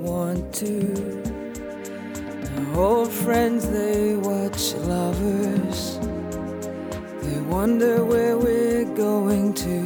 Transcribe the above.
want to. Old friends, they watch lovers. They wonder where we're going to.